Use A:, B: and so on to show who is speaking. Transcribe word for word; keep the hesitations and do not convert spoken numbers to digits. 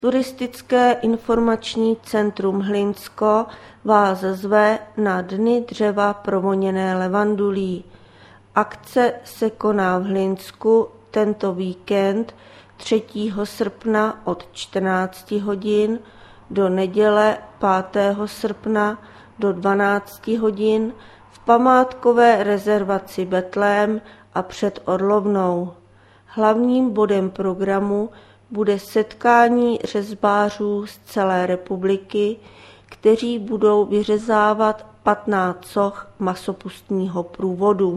A: Turistické informační centrum Hlinsko vás zve na Dny dřeva provoněné levandulí. Akce se koná v Hlinsku tento víkend třetího srpna od čtrnácti hodin do neděle pátého srpna do dvanácti hodin v památkové rezervaci Betlém a před Orlovnou. Hlavním bodem programu bude setkání řezbářů z celé republiky, kteří budou vyřezávat patnáct soch masopustního průvodu.